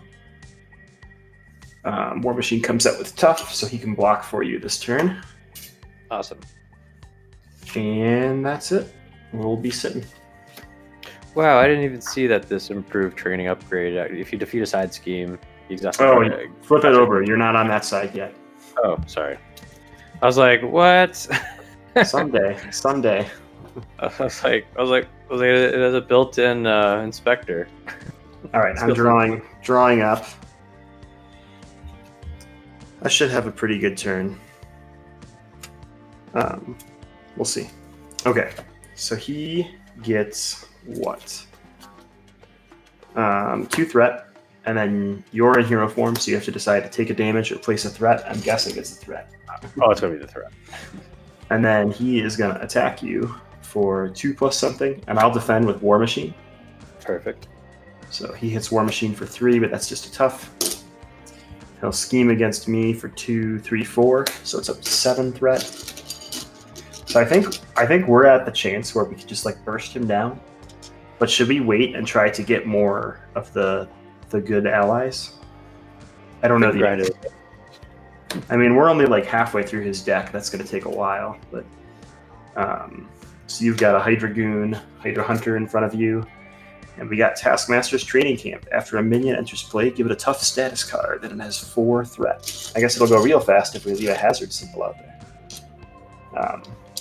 Speaker 1: Um, War Machine comes out with Tough, so he can block for you this turn.
Speaker 2: Awesome.
Speaker 1: And that's it. We'll be sitting.
Speaker 2: Wow, I didn't even see that this improved training upgrade. If you defeat a side scheme, you exhaust.
Speaker 1: Oh, flip it over. You're not on that side yet.
Speaker 2: Oh, sorry. I was like, what?
Speaker 1: Someday. Someday.
Speaker 2: I was like, I was like, I was like, it has a built-in uh, inspector.
Speaker 1: All right, I'm drawing, drawing up. I should have a pretty good turn. Um, we'll see. Okay, so he gets what? Um, two threat, and then you're in hero form, so you have to decide to take a damage or place a threat. I'm guessing it's a threat.
Speaker 2: Oh, it's gonna be the threat.
Speaker 1: And then he is gonna attack you for two plus something, and I'll defend with War Machine.
Speaker 2: Perfect.
Speaker 1: So he hits War Machine for three, but that's just a tough. He'll scheme against me for two, three, four, so it's up to seven threat. So I think I think we're at the chance where we could just like burst him down. But should we wait and try to get more of the the good allies? I don't know the
Speaker 2: Right.
Speaker 1: I mean, we're only like halfway through his deck. That's going to take a while, but um, so you've got a Hydra Goon, Hydra Hunter in front of you. And we got Taskmaster's Training Camp. After a minion enters play, give it a tough status card, and it has four threat. I guess it'll go real fast if we leave a hazard symbol out there. Um,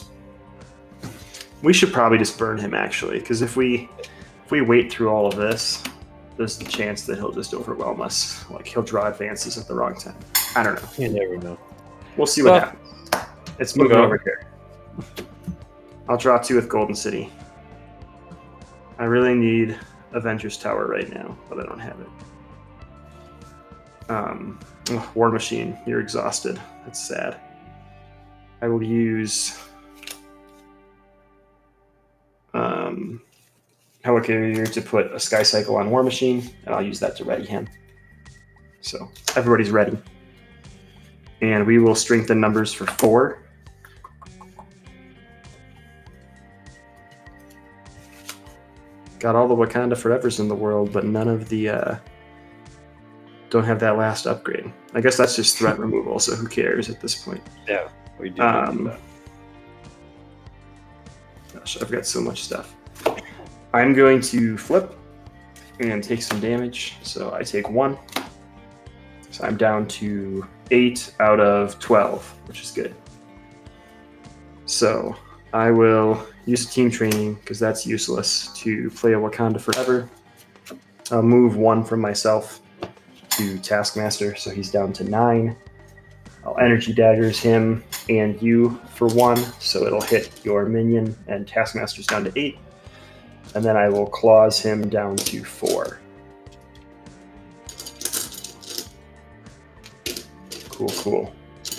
Speaker 1: we should probably just burn him, actually, because if we if we wait through all of this, there's the chance that he'll just overwhelm us. Like, he'll draw advances at the wrong time. I don't know.
Speaker 2: You never know.
Speaker 1: We'll see what
Speaker 2: Well,
Speaker 1: happens. It's moving
Speaker 2: go.
Speaker 1: over here. I'll draw two with Golden City. I really need Avengers Tower right now, but I don't have it. Um, ugh, War Machine, you're exhausted. That's sad. I will use um, Helicarrier to put a Sky Cycle on War Machine, and I'll use that to ready him. So everybody's ready. And we will strengthen numbers for four. Got all the Wakanda Forevers in the world, but none of the uh, don't have that last upgrade. I guess that's just threat removal, so who cares at this point?
Speaker 2: Yeah, we do.
Speaker 1: Um, gosh, I've got so much stuff. I'm going to flip and take some damage. So I take one. So I'm down to eight out of twelve, which is good. So I will use team training because that's useless to play a Wakanda Forever. I'll move one from myself to Taskmaster, so he's down to nine. I'll energy daggers him and you for one, so it'll hit your minion, and Taskmaster's down to eight. And then I will claws him down to four. Cool, cool.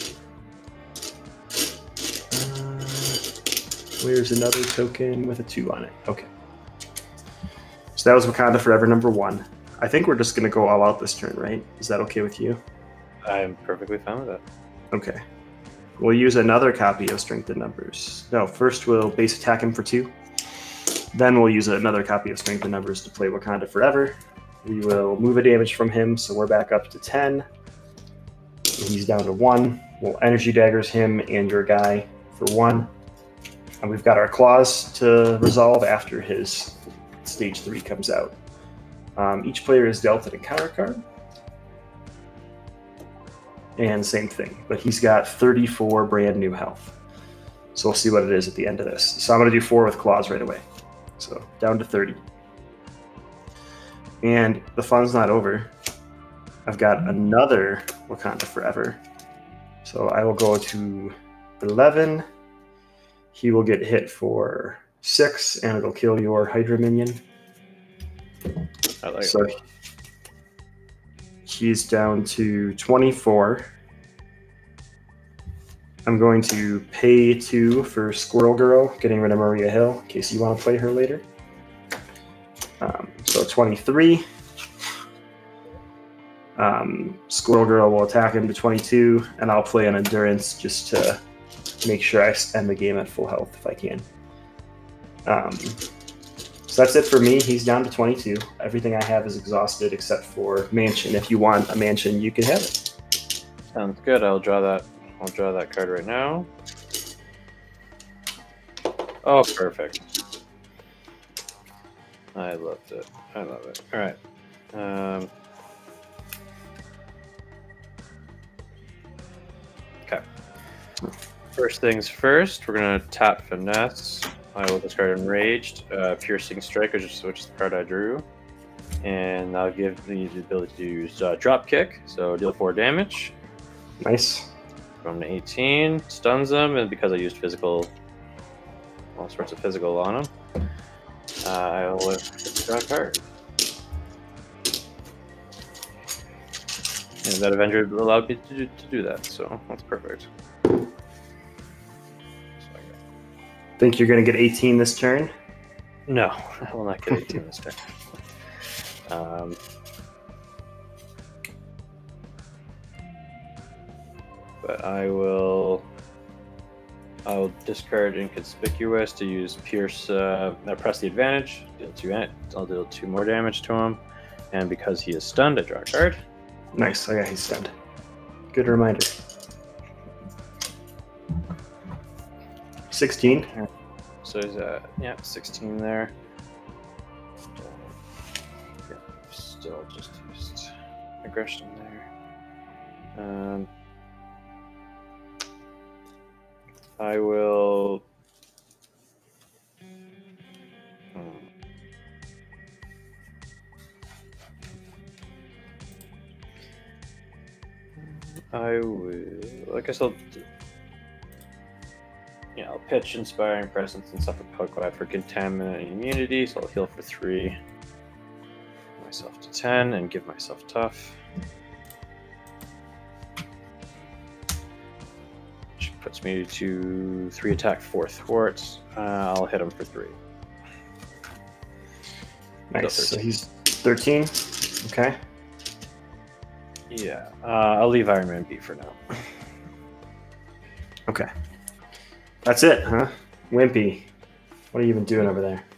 Speaker 1: Where's another token with a two on it? Okay. So that was Wakanda Forever number one. I think we're just going to go all out this turn, right? Is that okay with you?
Speaker 2: I'm perfectly fine with that.
Speaker 1: Okay. We'll use another copy of Strengthened Numbers. No, first we'll base attack him for two. Then we'll use another copy of Strengthened Numbers to play Wakanda Forever. We will move a damage from him, so we're back up to ten. And he's down to one. We'll energy daggers him and your guy for one. And we've got our claws to resolve after his stage three comes out. Um, each player is dealt an encounter card. And same thing, but he's got thirty-four brand new health. So we'll see what it is at the end of this. So I'm going to do four with claws right away. So down to thirty. And the fun's not over. I've got another Wakanda Forever. So I will go to eleven. He will get hit for six, and it'll kill your Hydra minion.
Speaker 2: I like
Speaker 1: so
Speaker 2: it.
Speaker 1: He's down to twenty-four. I'm going to pay two for Squirrel Girl, getting rid of Maria Hill, in case you want to play her later. Um, so twenty-three. Um, Squirrel Girl will attack him to twenty-two, and I'll play an Endurance just to make sure I end the game at full health if I can. Um, so that's it for me. He's down to twenty-two. Everything I have is exhausted except for Mansion. If you want a Mansion, you can have it.
Speaker 2: Sounds good. I'll draw that. I'll draw that card right now. Oh, perfect. I loved it. I love it. All right. Um, okay. First things first, we're going to tap Finesse. I will discard Enraged. Uh, Piercing Strike, which is, which is the card I drew. And I'll give me the ability to use uh, Drop Kick, so deal four damage.
Speaker 1: Nice.
Speaker 2: From to eighteen, stuns him, and because I used physical, all sorts of physical on him, uh, I'll draw a card. And that Avenger allowed me to do, to do that, so that's perfect.
Speaker 1: Think you're going to get eighteen this turn?
Speaker 2: No, I will not get eighteen this turn. Um, but I will. I'll discard Inconspicuous to use Pierce. Uh, I press the advantage. Deal two. I'll deal two more damage to him, and because he is stunned, I draw a card.
Speaker 1: Nice. Oh yeah, he's stunned. Good reminder. sixteen.
Speaker 2: So is that yeah, sixteen there. Still just used aggression there. Um, I will. Hmm. I will. I guess I'll. Yeah, I'll pitch Inspiring Presence and Suffer Pokemon for Contaminant and Immunity, so I'll heal for three. Myself to ten and give myself Tough. Which puts me to three attack, four thwarts. Uh, I'll hit him for three.
Speaker 1: Nice. So he's thirteen. Okay.
Speaker 2: Yeah, uh, I'll leave Iron Man be for now.
Speaker 1: Okay. That's it, huh? Wimpy. What are you even doing over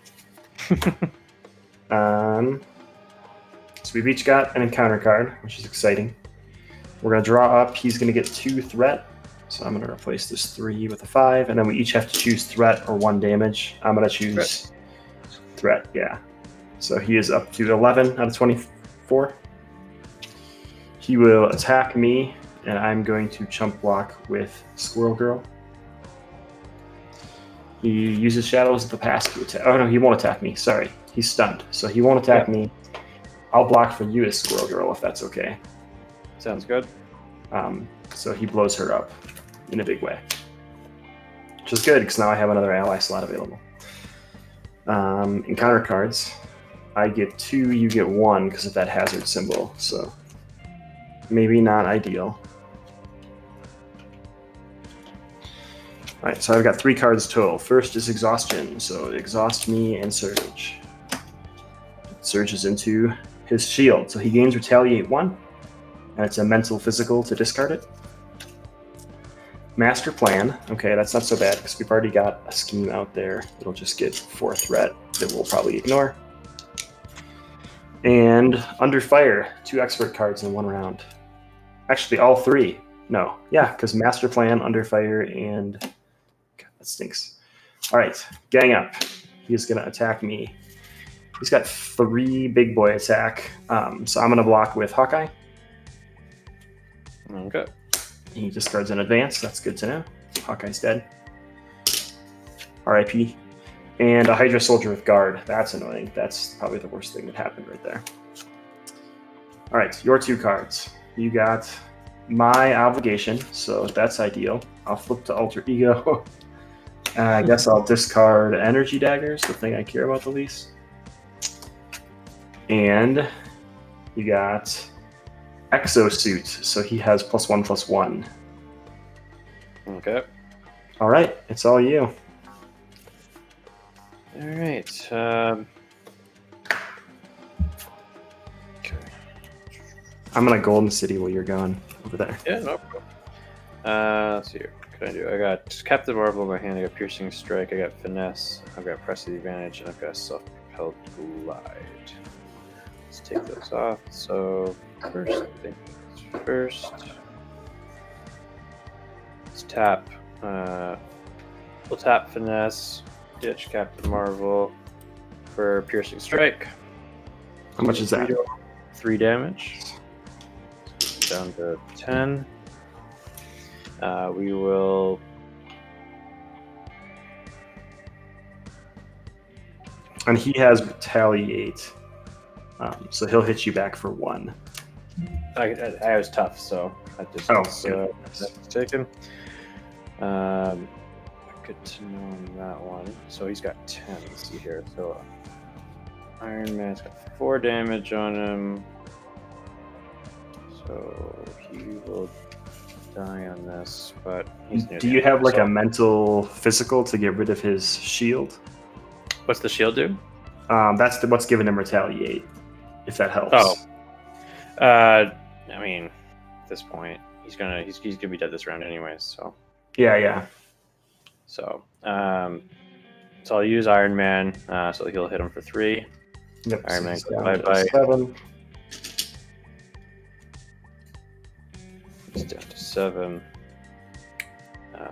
Speaker 1: there? um, so we've each got an encounter card, which is exciting. We're going to draw up. He's going to get two threat. So I'm going to replace this three with a five. And then we each have to choose threat or one damage. I'm going to choose threat. threat, yeah. So he is up to eleven out of twenty-four. He will attack me, and I'm going to chump block with Squirrel Girl. He uses Shadows of the Past to attack. Oh, no, he won't attack me. Sorry. He's stunned. So he won't attack yeah. me. I'll block for you as Squirrel Girl, if that's okay.
Speaker 2: Sounds good.
Speaker 1: Um, so he blows her up in a big way. Which is good, because now I have another ally slot available. Um, encounter cards. I get two, you get one, because of that hazard symbol. So maybe not ideal. All right, so I've got three cards total. First is Exhaustion, so exhaust me and Surge. It surges into his shield, so he gains Retaliate one, and it's a mental physical to discard it. Master Plan, okay, that's not so bad, because we've already got a scheme out there. It'll just get four threat that we'll probably ignore. And Under Fire, two expert cards in one round. Actually, all three. No, yeah, because Master Plan, Under Fire, and... God, that stinks. All right, gang up. He's going to attack me. He's got three big boy attack, um, so I'm going to block with Hawkeye.
Speaker 2: Okay.
Speaker 1: He discards an advance. That's good to know. Hawkeye's dead. R I P. And a Hydra Soldier with Guard. That's annoying. That's probably the worst thing that happened right there. All right, your two cards. You got my obligation, so that's ideal. I'll flip to alter ego. uh, I guess I'll discard energy daggers, the thing I care about the least. And you got exosuit, so he has plus one plus one.
Speaker 2: Okay.
Speaker 1: All right, it's all you.
Speaker 2: All right. Um, okay.
Speaker 1: I'm gonna Golden City while you're gone over there.
Speaker 2: Yeah, no problem. Uh, let's see here. What can I do? I got Captain Marvel in my hand. I got Piercing Strike. I got Finesse. I've got Press the Advantage, and I've got Self-Propelled Glide. Let's take those off. So first things first. Let's tap. Uh, we'll tap Finesse. Ditch Captain Marvel for Piercing Strike.
Speaker 1: How much is that?
Speaker 2: Three damage. Down to ten. Uh, we will.
Speaker 1: And he has retaliate, um, so he'll hit you back for one.
Speaker 2: I, I, I was tough, so I just
Speaker 1: Oh,
Speaker 2: was, uh, that was taken. Um, good to know on that one. So he's got ten. Let's see here. So Iron Man's got four damage on him. So he will die on this, but he's near
Speaker 1: Do
Speaker 2: the
Speaker 1: you
Speaker 2: end.
Speaker 1: have like
Speaker 2: So
Speaker 1: a mental physical to get rid of his shield?
Speaker 2: what's the shield do?
Speaker 1: Um, that's the, what's giving him retaliate, if that helps.
Speaker 2: Oh, uh, I mean, at this point, he's gonna he's, he's gonna be dead this round anyways. So
Speaker 1: Yeah, yeah.
Speaker 2: so um, so I'll use Iron Man. Uh, so he'll hit him for three.
Speaker 1: Yep.
Speaker 2: Iron
Speaker 1: so
Speaker 2: Man
Speaker 1: he's
Speaker 2: goes
Speaker 1: down
Speaker 2: bye
Speaker 1: to
Speaker 2: bye.
Speaker 1: seven.
Speaker 2: He's down to seven. Uh,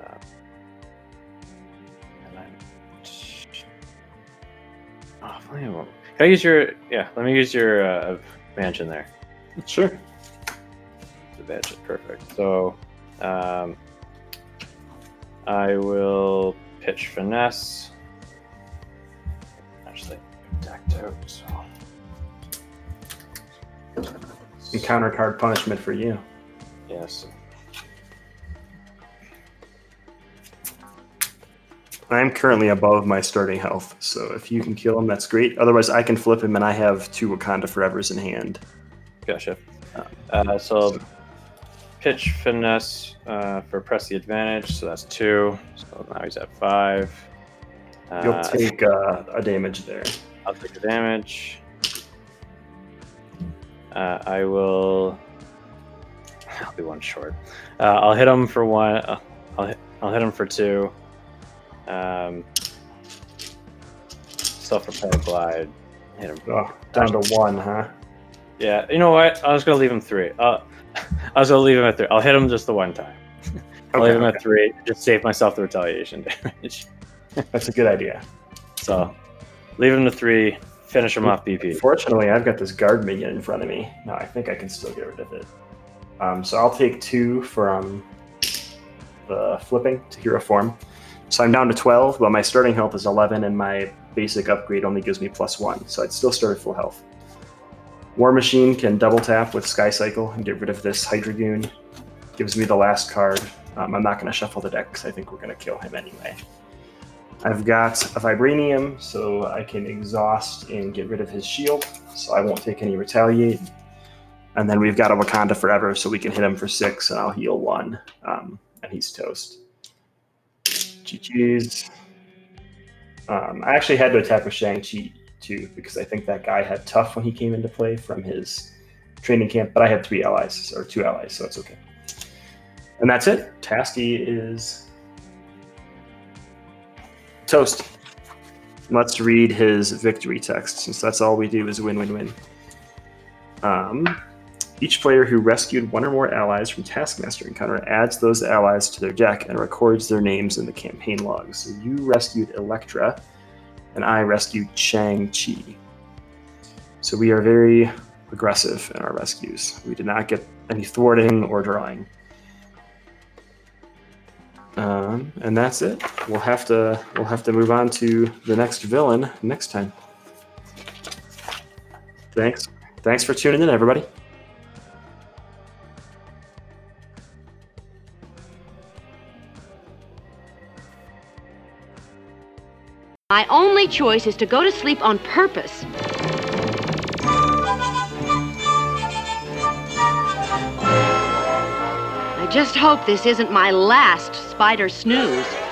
Speaker 2: and then, oh, if only I won't- can I use your yeah? Let me use your uh, mansion there.
Speaker 1: Sure.
Speaker 2: The mansion, perfect. So, um, I will pitch Finesse. Actually, decked out. So,
Speaker 1: And counter card punishment for you.
Speaker 2: yes.
Speaker 1: I'm currently above my starting health, so if you can kill him, that's great. Otherwise, I can flip him, and I have two Wakanda Forevers in hand.
Speaker 2: Gotcha. Uh, so pitch Finesse uh, for Press the Advantage, so that's two. So now he's at five. Uh,
Speaker 1: You'll take uh, a damage there.
Speaker 2: I'll take the damage. Uh, I will. I'll be one short. Uh, I'll hit him for one. Uh, I'll hit. I'll hit him for two. Um, Self-propelled glide. Hit him.
Speaker 1: Oh, down to one, huh?
Speaker 2: Yeah. You know what? I was gonna leave him three. Uh, I was gonna leave him at three. I'll hit him just the one time. I'll
Speaker 1: Okay,
Speaker 2: leave him
Speaker 1: okay.
Speaker 2: at three. Just save myself the retaliation damage.
Speaker 1: That's a good idea.
Speaker 2: So, leave him to three. Finish him off B P.
Speaker 1: Fortunately, I've got this guard minion in front of me. No, I think I can still get rid of it. Um, so I'll take two from the flipping to hero form. So I'm down to twelve, but my starting health is eleven, and my basic upgrade only gives me plus one. So I'd still start at full health. War Machine can double tap with Sky Cycle and get rid of this Hydreigoon. Gives me the last card. Um, I'm not going to shuffle the deck because I think we're going to kill him anyway. I've got a Vibranium, so I can exhaust and get rid of his shield, so I won't take any retaliate. And then we've got a Wakanda Forever, so we can hit him for six, and I'll heal one, um, and he's toast. G G's. Um, I actually had to attack with Shang-Chi, too, because I think that guy had tough when he came into play from his training camp, but I had three allies, or two allies, so it's okay. And that's it. Tasky is toast. Let's read his victory text, since that's all we do is win-win-win. Um, each player who rescued one or more allies from Taskmaster Encounter adds those allies to their deck and records their names in the campaign logs. So you rescued Elektra, and I rescued Shang-Chi. So we are very aggressive in our rescues. We did not get any thwarting or drawing. Um, and that's it. We'll have to we'll have to move on to the next villain next time. Thanks. Thanks for tuning in, everybody.
Speaker 3: My only choice is to go to sleep on purpose. I just hope this isn't my last spider snooze.